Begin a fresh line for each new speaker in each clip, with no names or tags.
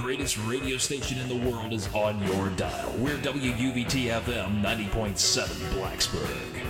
greatest radio station in the world is on your dial. We're WUVT-FM 90.7 Blacksburg.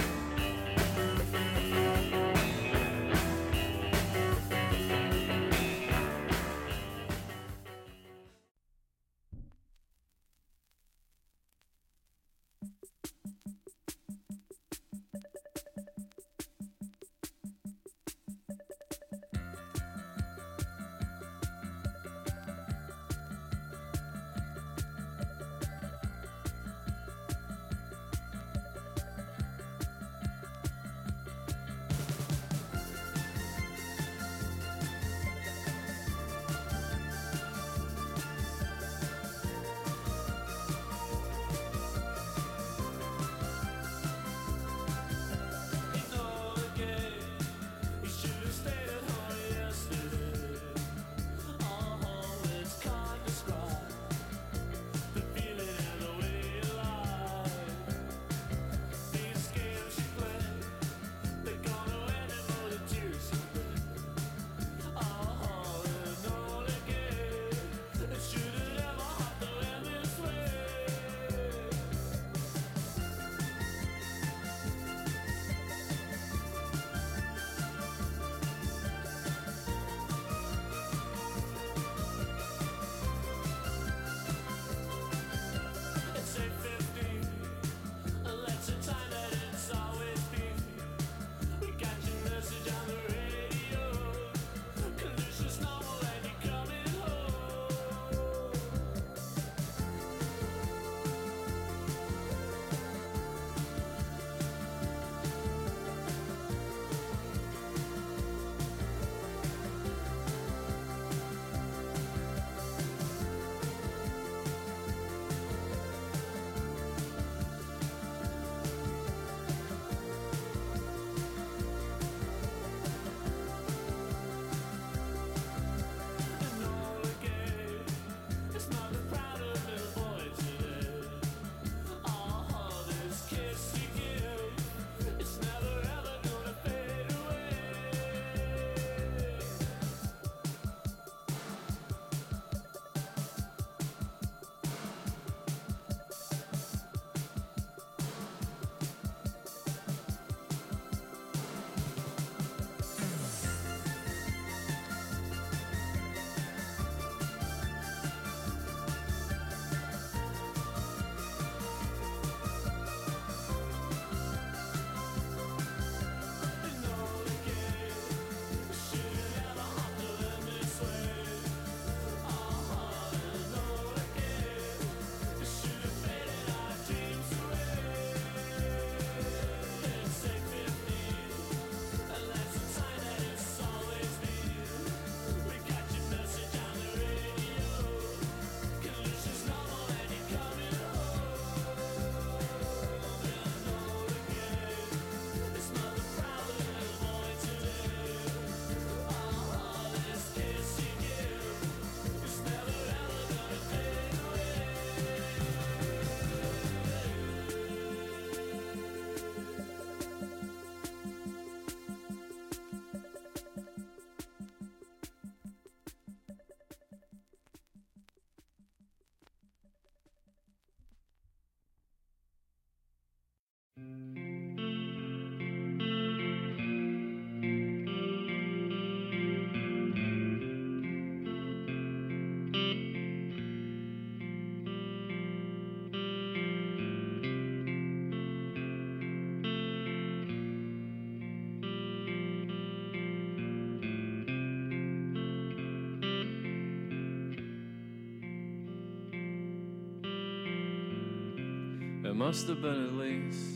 It must have been at least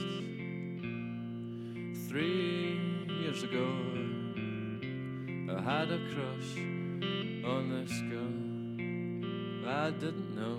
3 years ago. I had a crush on this girl I didn't know.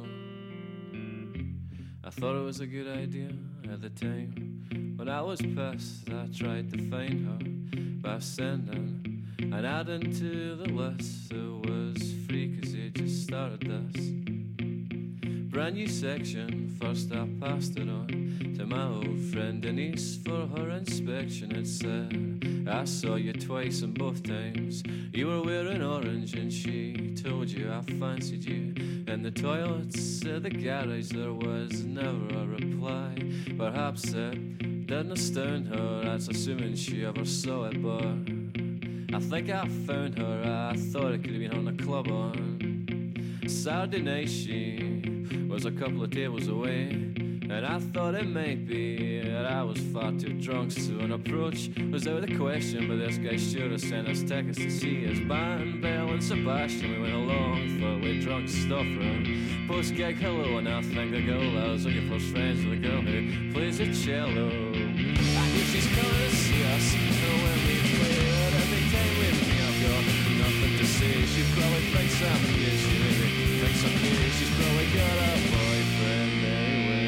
I thought it was a good idea at the time. When I was pissed, I tried to find her by sending an ad into the list. It was free 'cause he just started this. brand new section. First I passed it on to my old friend Denise for her inspection. It said, I saw you twice and both times you were wearing orange, and she told you I fancied you. In the toilets at the garage there was never a reply. Perhaps it didn't astound her, that's assuming she ever saw it, but I think I found her. I thought it could have been on the club on Saturday night. She was a couple of tables away, and I thought it might be that I was far too drunk, so an approach was out of the question. But this guy sure have sent us tickets to see his band, Belle and Sebastian. We went along, thought we'd drunk stuff around post-gig hello, and I think the girl I was looking for friends with the girl who plays the cello. I hear she's coming to see us, and when we play it, every time with me I've got nothing to say. She probably thinks I'm gay, she maybe thinks I'm gay. She's probably got a boyfriend anyway.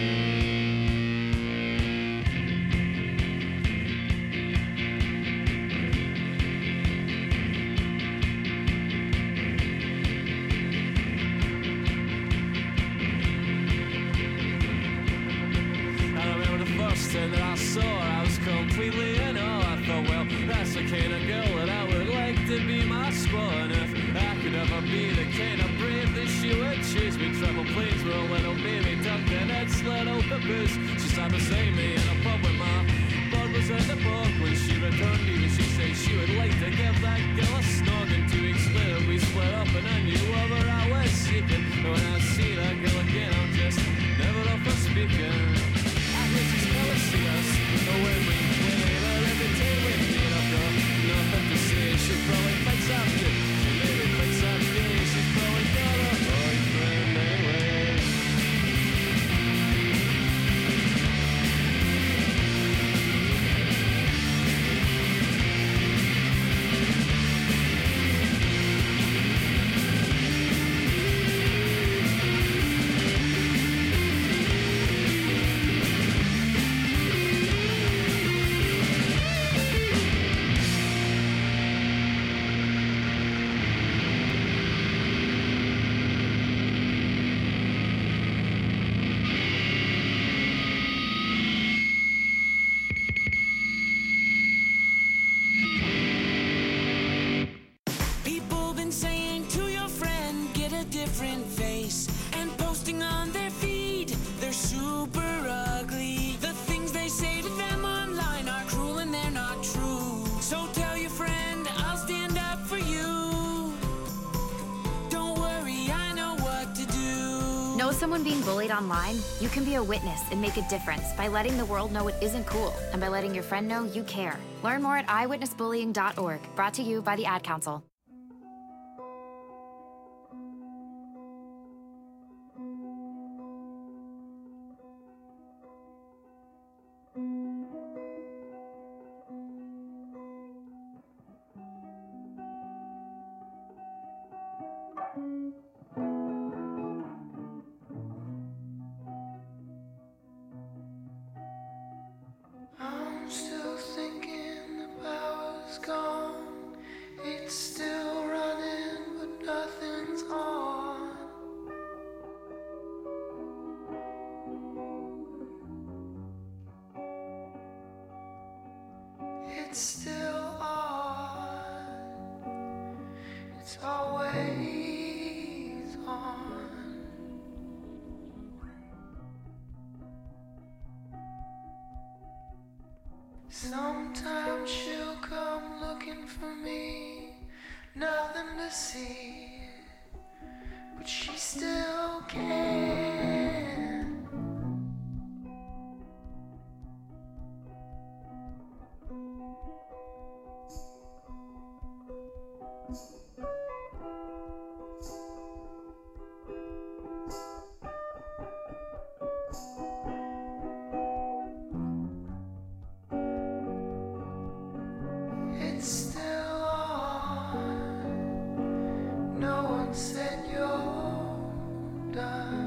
That I saw her, I was completely in awe. I thought, well, that's the kind of girl that I would like to be my squaw. And if I could ever be the kind of brave that she would chase me, travel planes where a little baby ducked and I'd slid out the booze. She sat beside me in a pub with my bird was in the book. When she returned even she said she would like to give that girl a snog. And 2 weeks later we split up and I knew of her I was seeking. But when I see that girl again I'm just never off for speaking. She's gonna see us, but when we win it, every day we meet, I've got nothing to say. She probably thinks I'm gay, she maybe thinks I'm gay. She's probably got a boyfriend anyway.
Someone being bullied online, you can be a witness and make a difference by letting the world know it isn't cool and by letting your friend know you care. Learn more at eyewitnessbullying.org, brought to you by the Ad Council.
Sometimes she'll come looking for me, nothing to see, but she still can. It's still on. No one said you're done.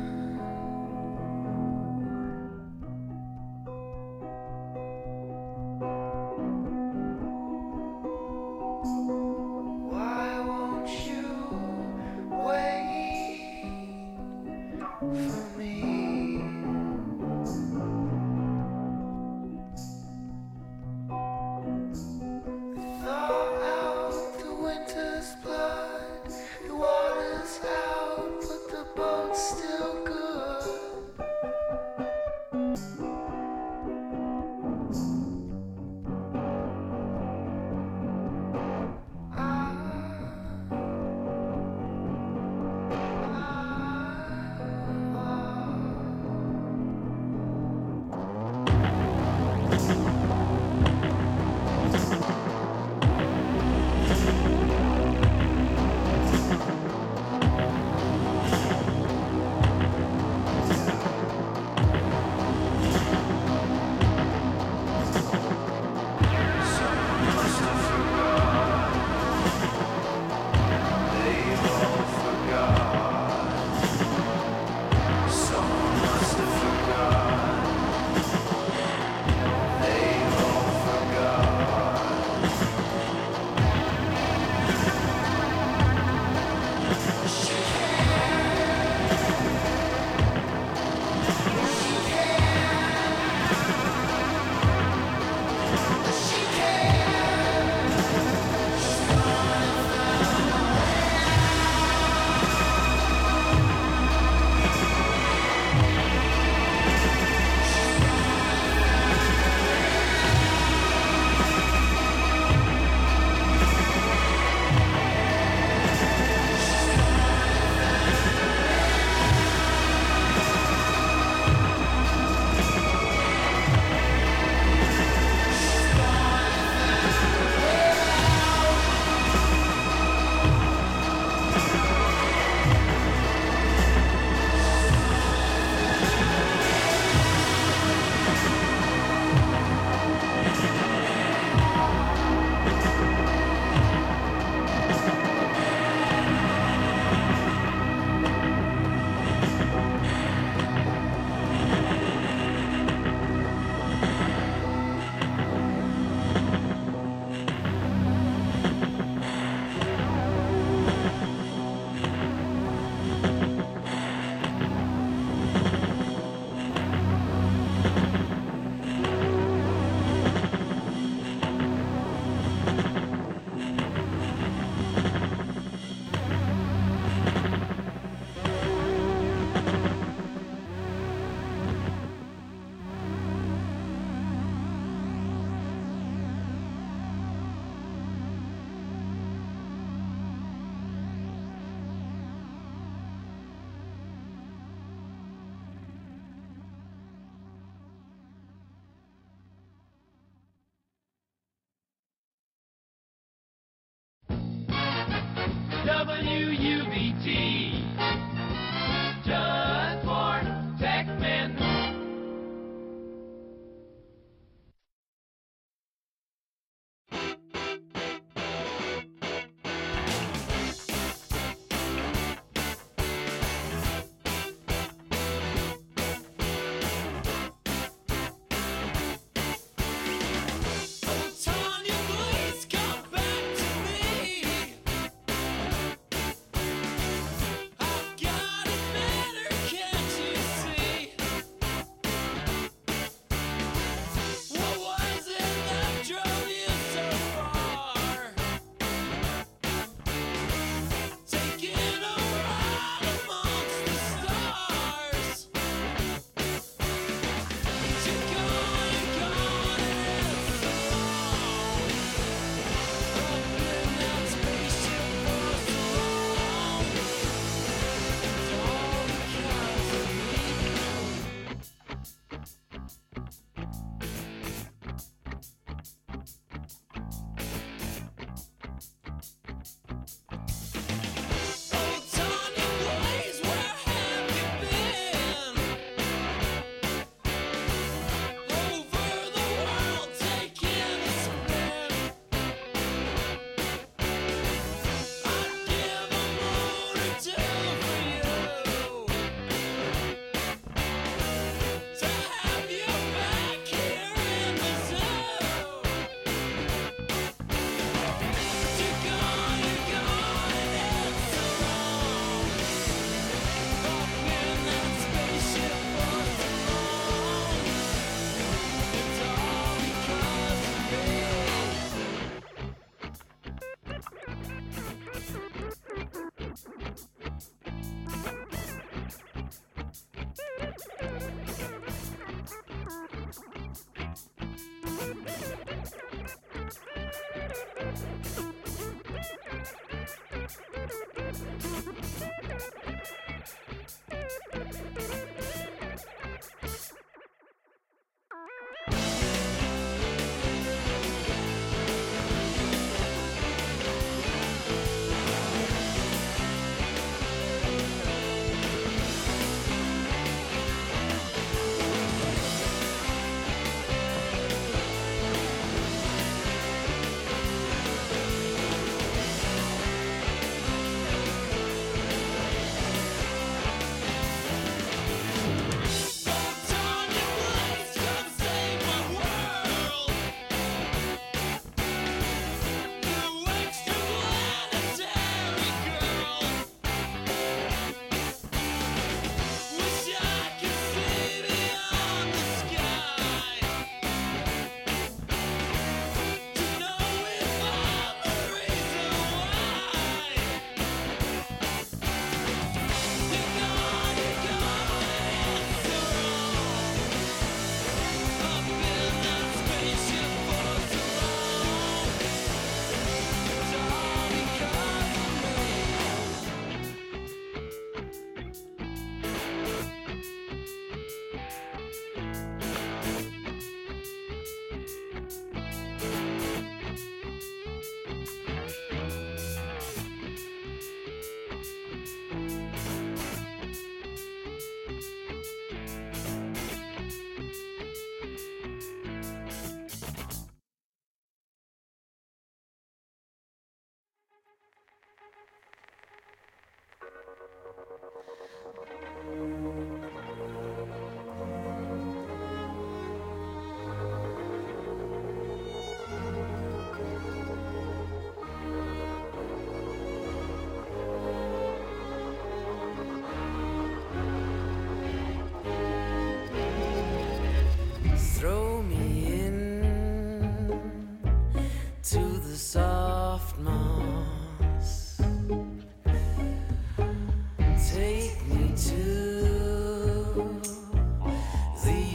WUVT, just for tech men.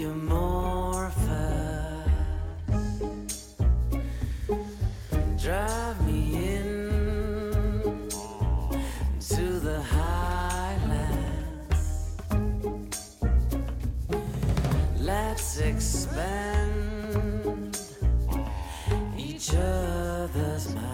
amorphous. Drive me in to the highlands. Let's expand each other's minds.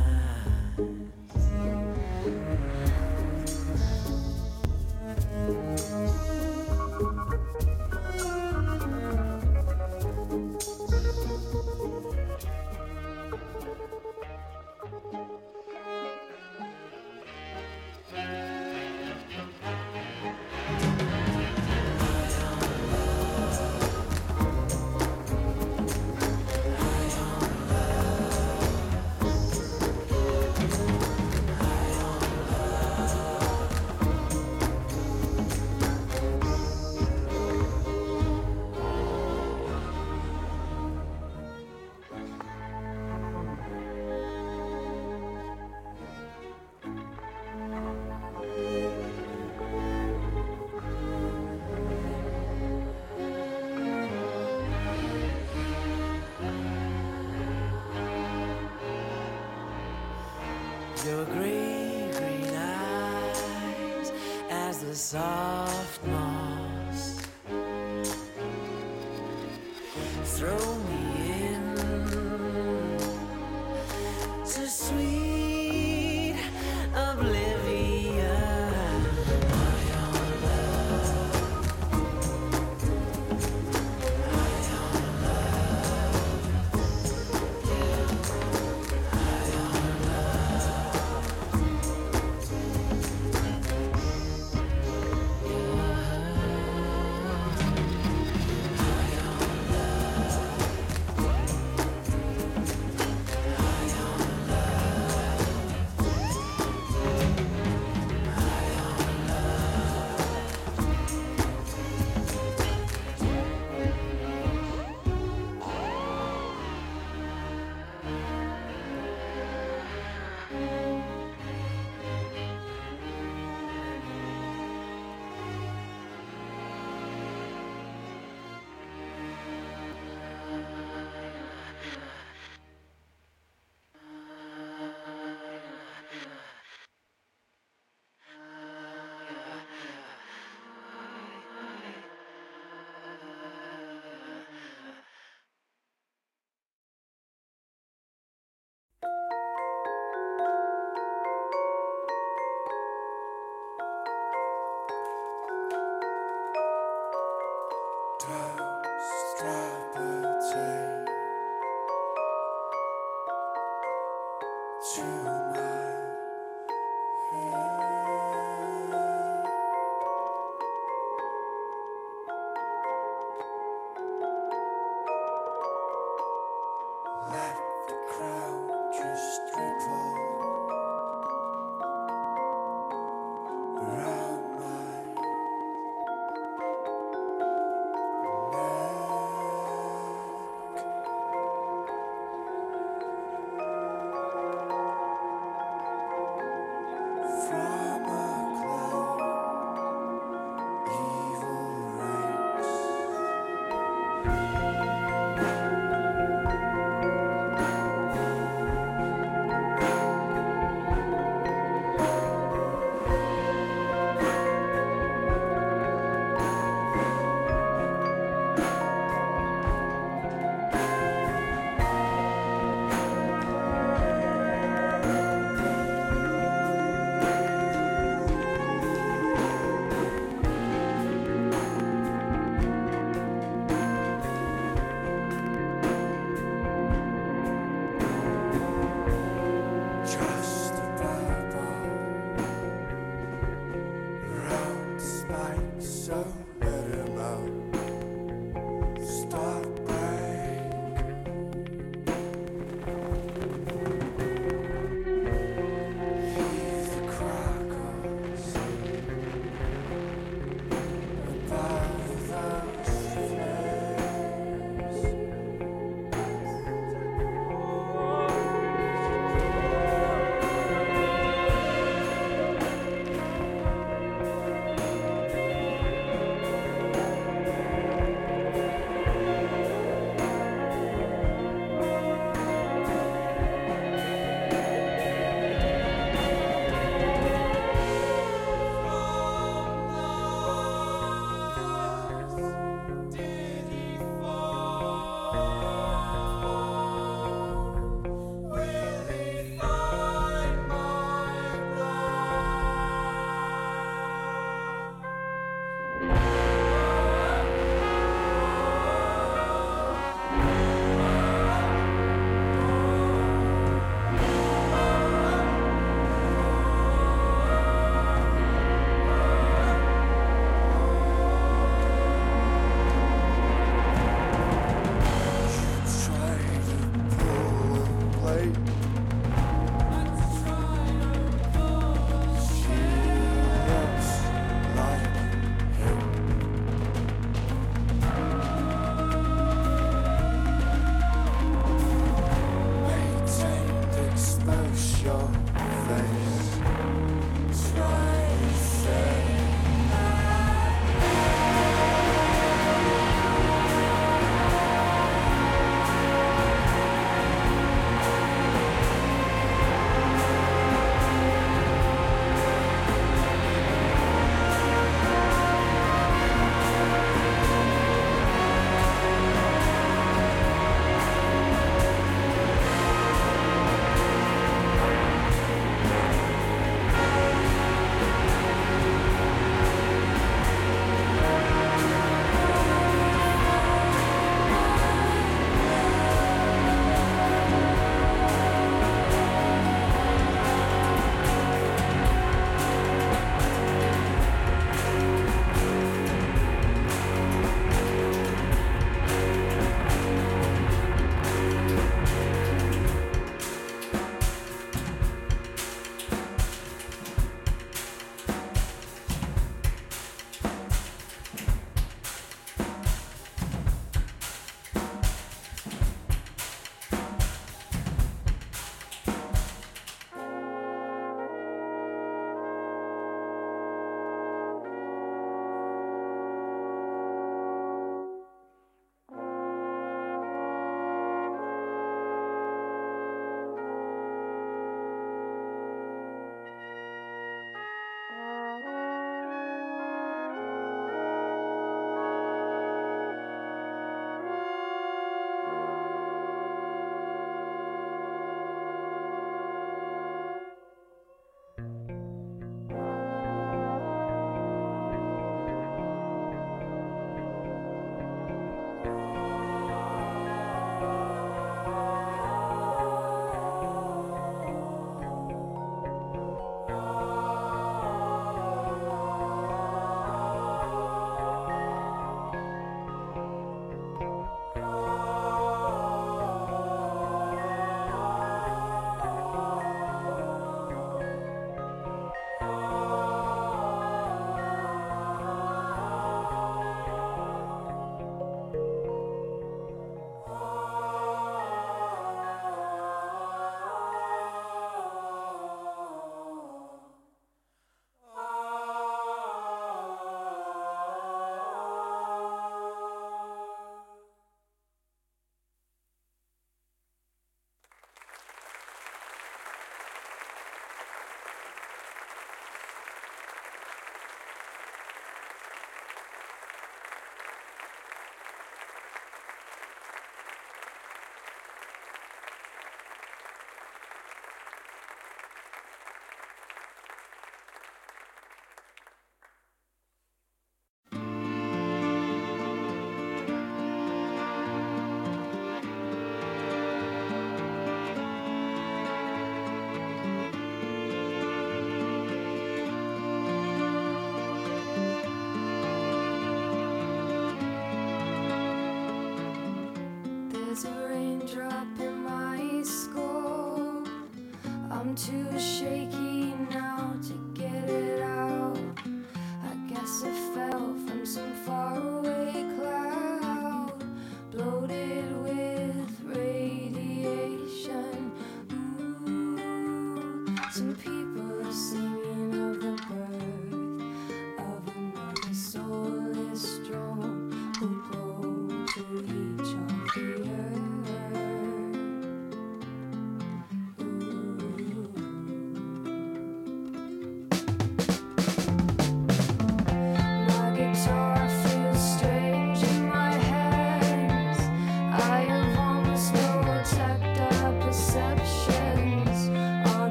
Your grey green eyes as the soft moss throw me in to sweet oblivion.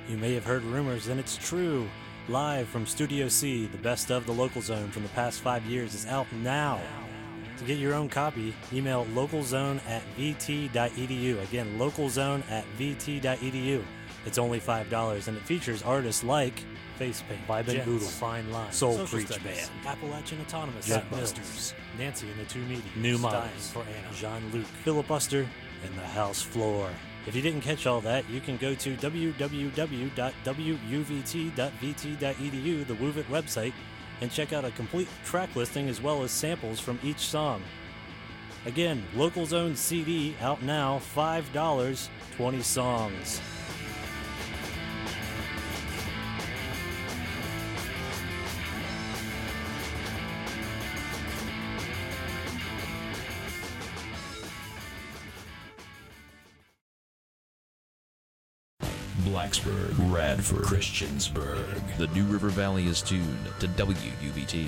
You may have heard rumors, and it's true. Live from Studio C, the best of the Local Zone from the past 5 years is out now. To get your own copy, email localzone@vt.edu. Again, localzone@vt.edu. It's only $5, and it features artists like Facepaint, Vibe and Boodle, Fine Line, Soul Preach Band, Appalachian Autonomous, Jetbusters, Nancy and the Two Meetings, New Models for Anna, Jean-Luc, Filibuster, and the House Floor. If you didn't catch all that, you can go to www.wuvt.vt.edu, the Woovit website, and check out a complete track listing as well as samples from each song. Again, Local Zone CD out now, $5, 20 songs.
Blacksburg, Radford, Christiansburg. The New River Valley is tuned to WUVT.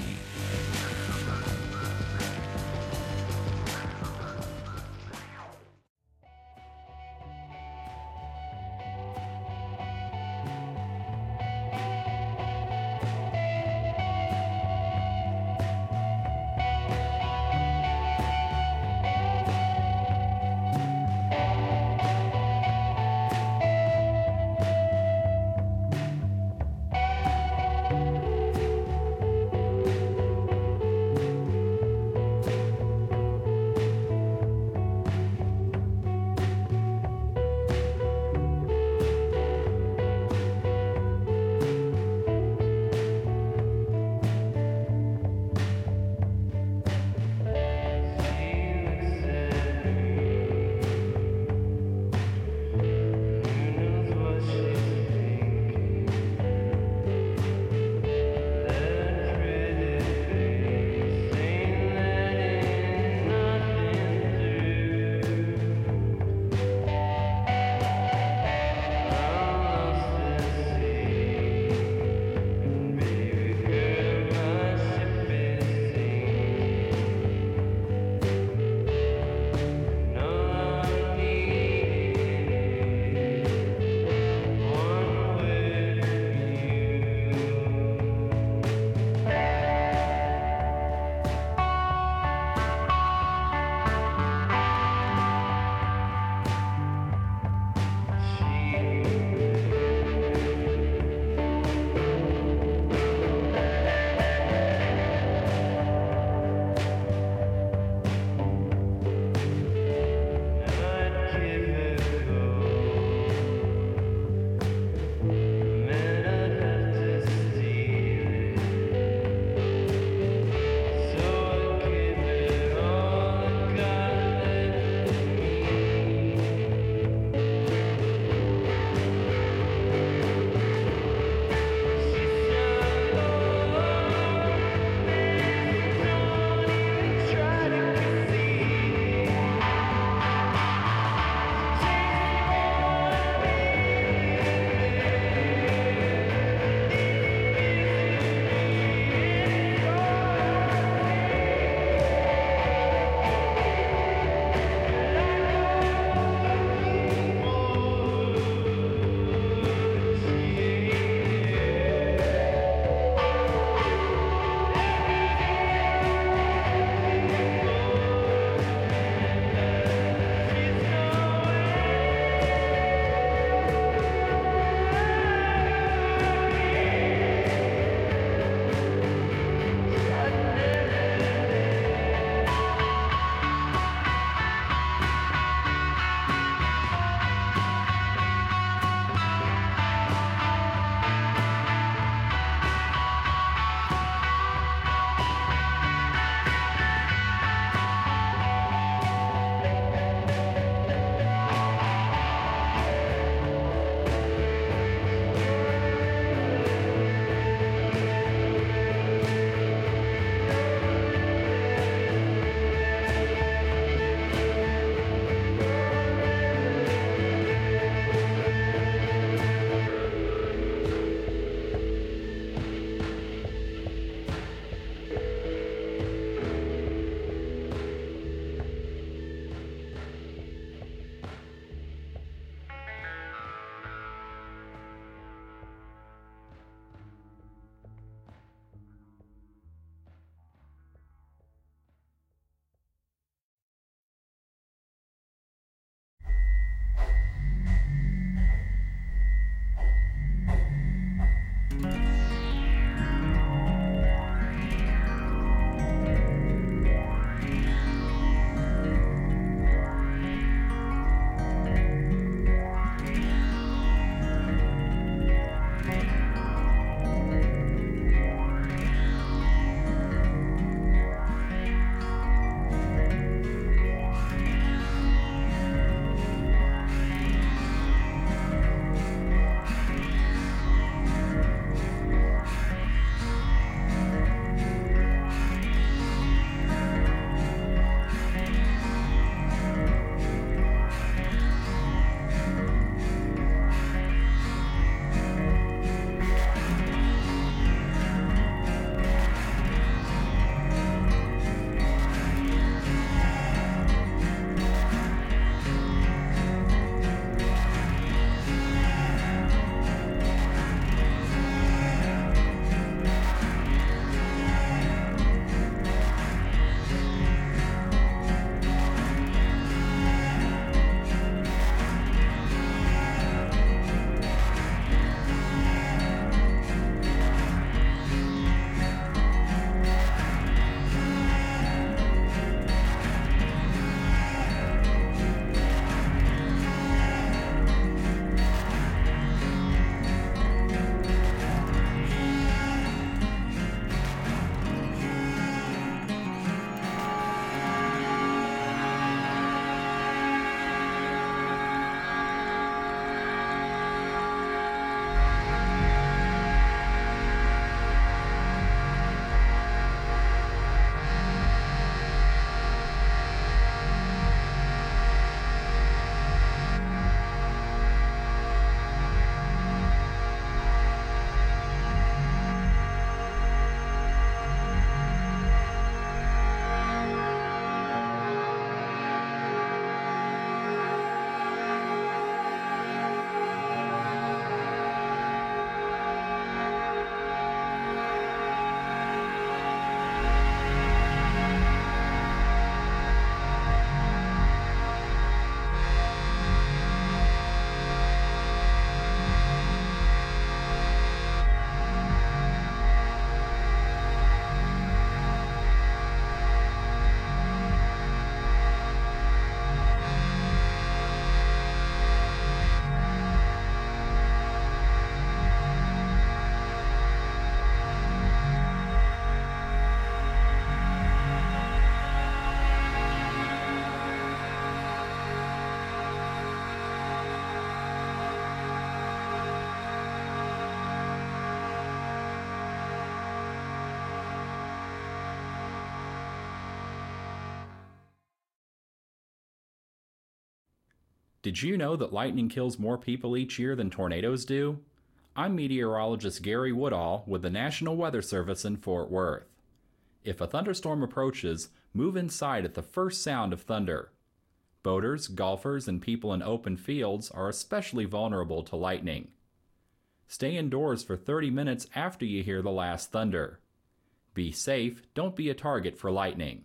Did you know that lightning kills more people each year than tornadoes do? I'm meteorologist Gary Woodall with the National Weather Service in Fort Worth. If a thunderstorm approaches, move inside at the first sound of thunder. Boaters, golfers, and people in open fields are especially vulnerable to lightning. Stay indoors for 30 minutes after you hear the last thunder. Be safe, don't be a target for lightning.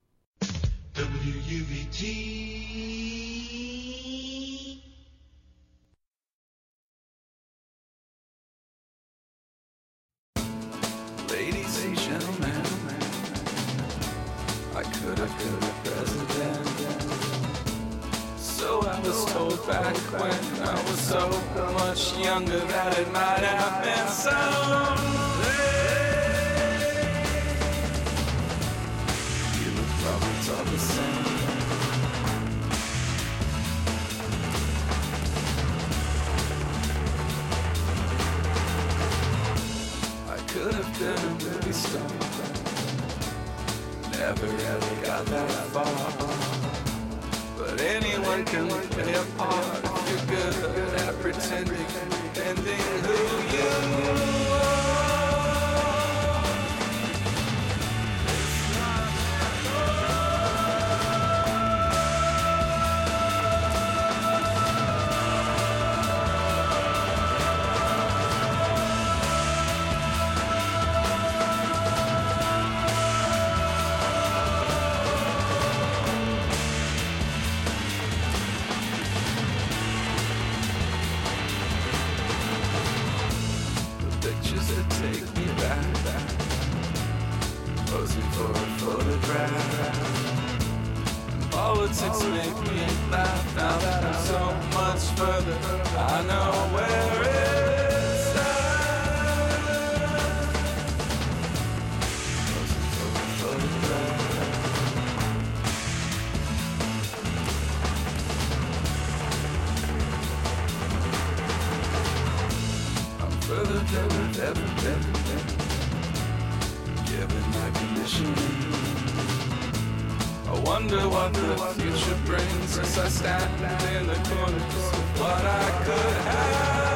WUVT.
Ladies and gentlemen, I could have been the president. So I was told back when I was so much younger that it might have been someday. You would probably talk the same. Could have been a movie star. Never ever got that far. But anyone can play a part if you're good at pretending who you are. Politics make me laugh now that I'm so much further. I know where it's at. Posing for a photograph. I'm further than I've ever been, given my conditioning. I wonder what the future brings as I stand in the corners of what I could have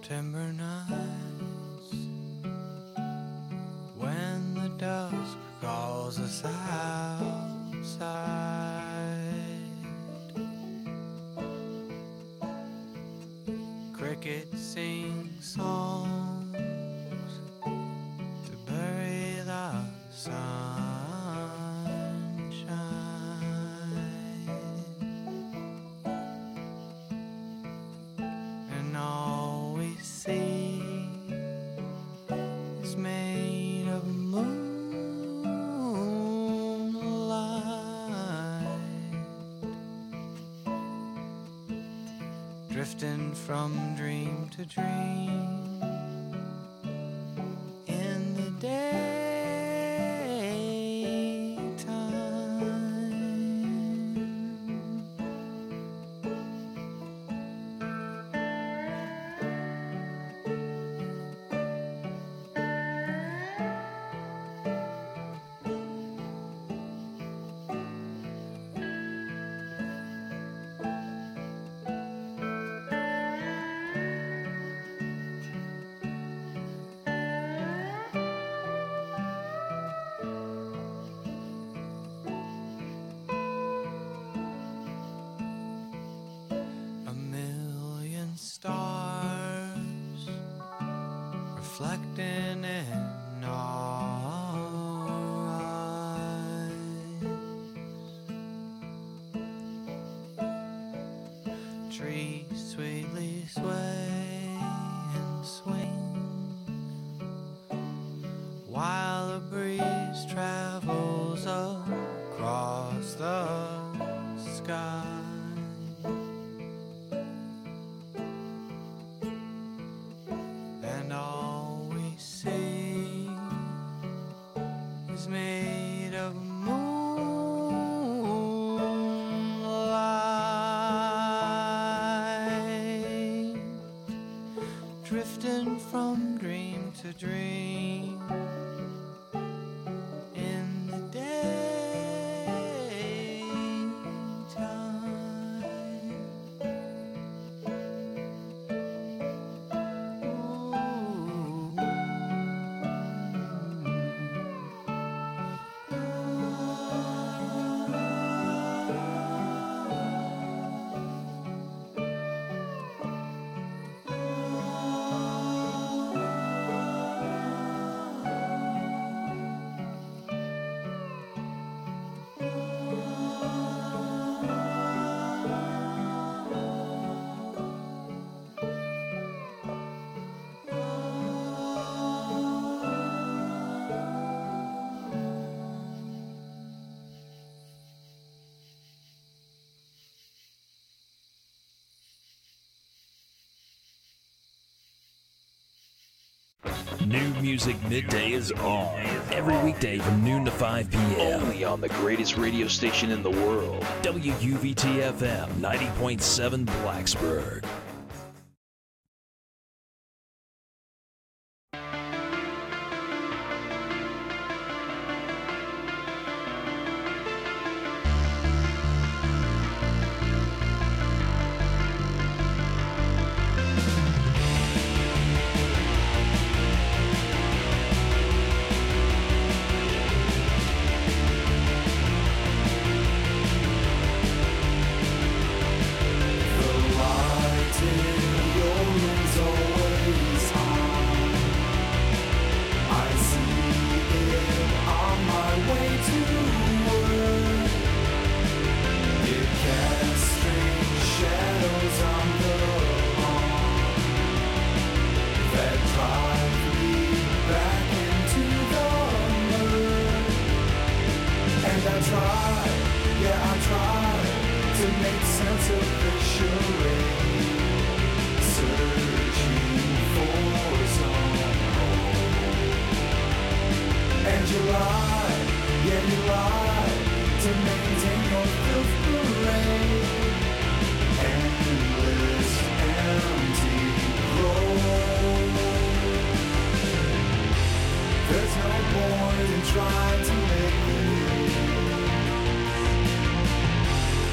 September nights, when the dusk calls us outside, crickets sing songs to bury the sunshine, and all we see is made of moonlight, drifting from dream to dream in the daytime. A million stars reflecting in our eyes. Trees sweetly sway and swing while a breeze travels across the sky. And all we see is made of moonlight, drifting from dream to dream in the daytime.
New Music Midday is on. Every weekday from noon to 5 p.m.
Only on the greatest radio station in the world.
WUVT-FM 90.7 Blacksburg.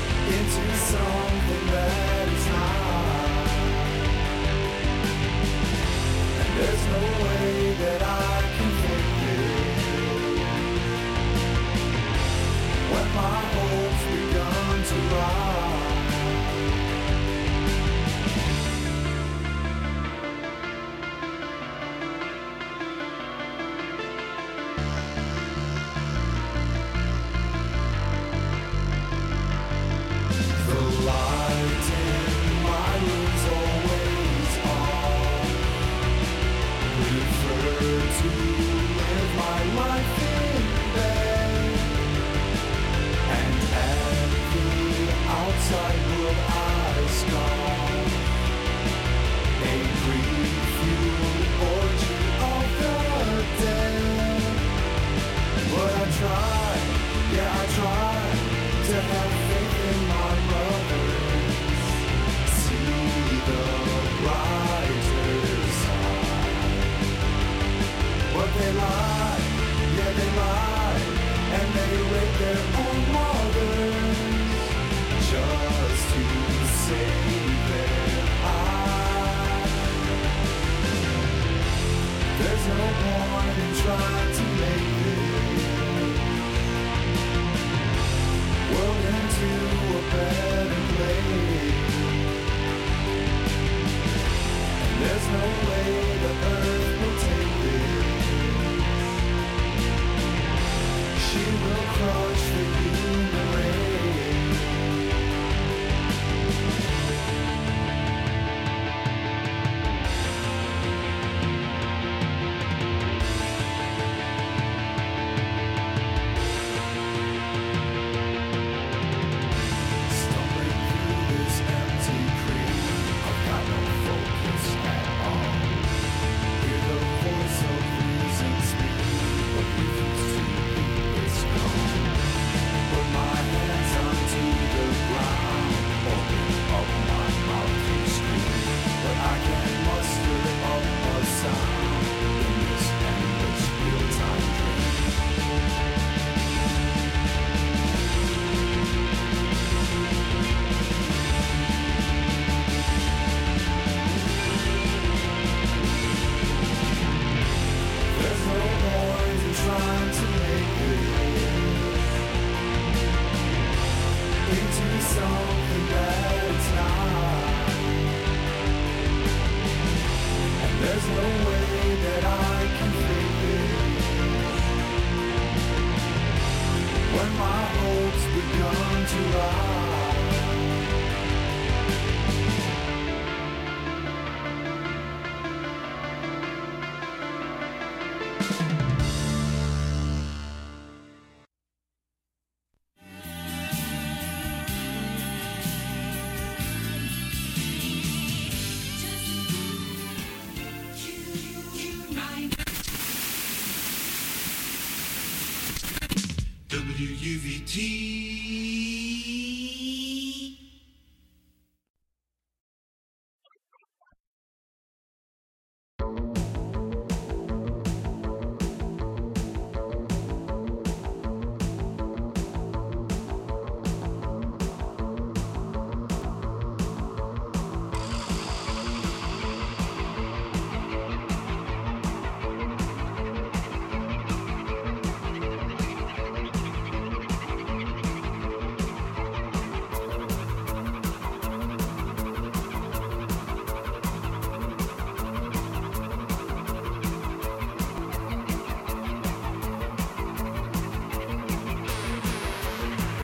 Something that is not.
into something that it's not. And there's no way that I can fake it. When my hopes begun to rise,